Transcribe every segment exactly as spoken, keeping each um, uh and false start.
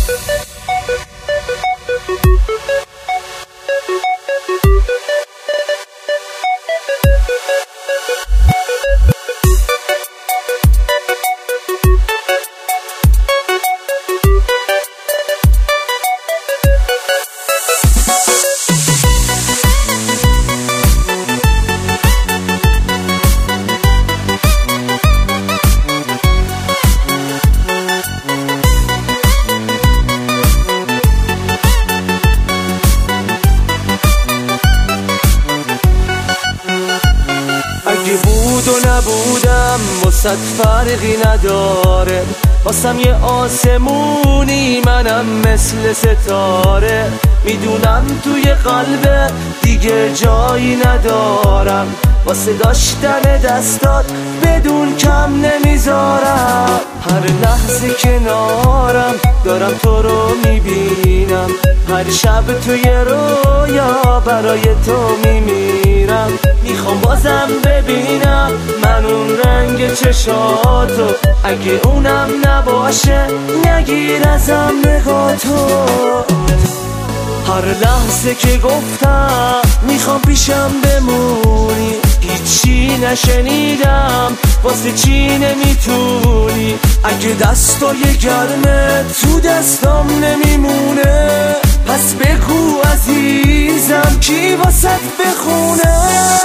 اگه بود و نبودم واسه فرقی نداره، واسم یه آسمونی منم مثل ستاره. میدونم توی قلبت دیگه جایی ندارم، واسه داشتن دستات بدون کم نمیذارم. هر لحظه کنارم دارم تو رو میبینم، هر شب توی رویا برای تو میمیرم. میخوام بازم ببینم من اون رنگ چشاتو، اگه اونم نباشه نگیر ازم نگاتو. هر لحظه که گفتم میخوام پیشم بمونی، هیچی نشنیدم واسه چی نمیتونی. اگه دستای گرمه تو دستام نمیمونه، پس بگو عزیزم کی واسه بخونه.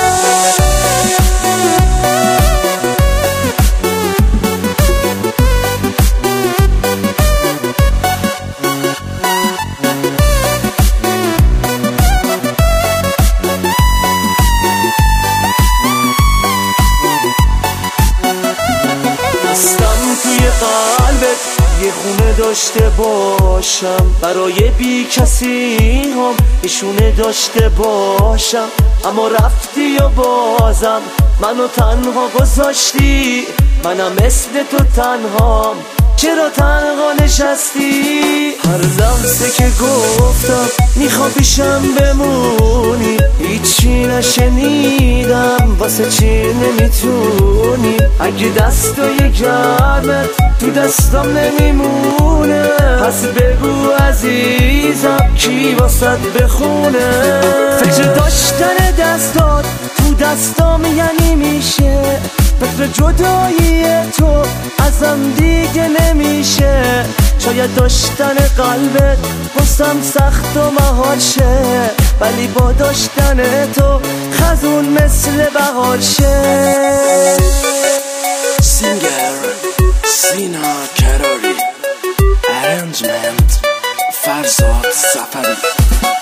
یه خونه داشته باشم برای بی کسی هم نشونه داشته باشم، اما رفتی و بازم منو تنها گذاشتی. منم مثل تو تنهام، چرا تنها نشستی؟ هر لحظه که گفتم میخوام پیشم بمونی، هیچی نشنیدم واسه چی نمیتونی. اگه دستای گرمت تو دستام نمیمونه، پس بگو عزیزم کی واسه بخونه. فکر داشتن دستات تو دستام یعنی میشه، فکر جدایی تو ازم دیگه نمیشه. شاید داشتن قلبت واسم سخت و محال شه، ولی با داشتن تو خزون مثل بهار شه. سینگر سینا کراری، ارنجمنت فرزاد سفری.